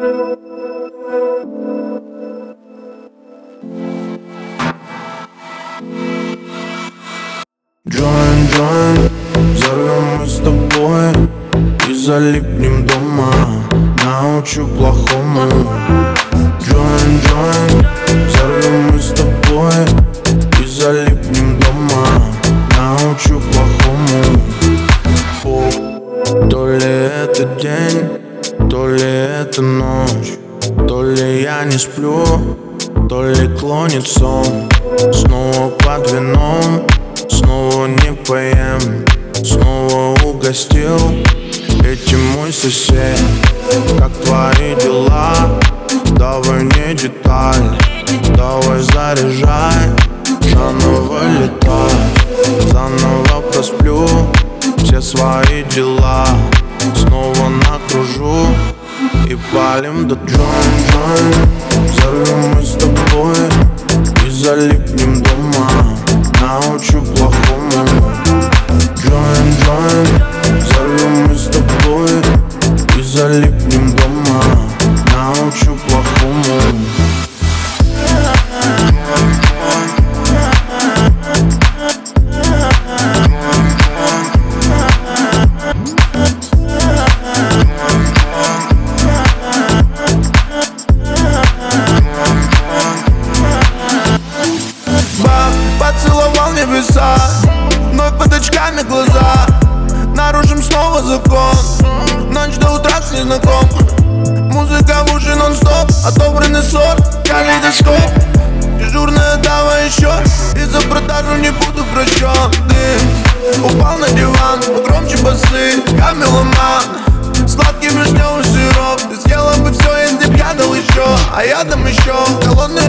Join, взорвем мы с тобой и залипнем дома. Научу плохому. Join, взорвем мы с тобой и залипнем дома. Научу плохому. То ли это день, то ли это ночь, то ли я не сплю, то ли клонит сон. Снова под вином, снова не поем, снова угостил этим мой сосед. Как твои дела? Давай не деталь, давай заряжай, заново летай, заново просплю все свои дела. Снова накружу и палим до join. Взорвем мы с тобой и залипнем дома. Научу плохому. Join, взорвем мы с тобой и залипнем дома. Научу плохому. Поцеловал небеса, вновь под очками глаза. Нарушим снова закон, ночь до утра с незнакомым. Музыка в уши нон-стоп, отобранный сорт, калейдоскоп. Дежурная давай еще, и за продажу не буду прощен. Дым упал на диван, погромче басы, я меломан. Сладкий вишневый сироп, ты съела бы все, если б я дал еще. А я дам еще холодный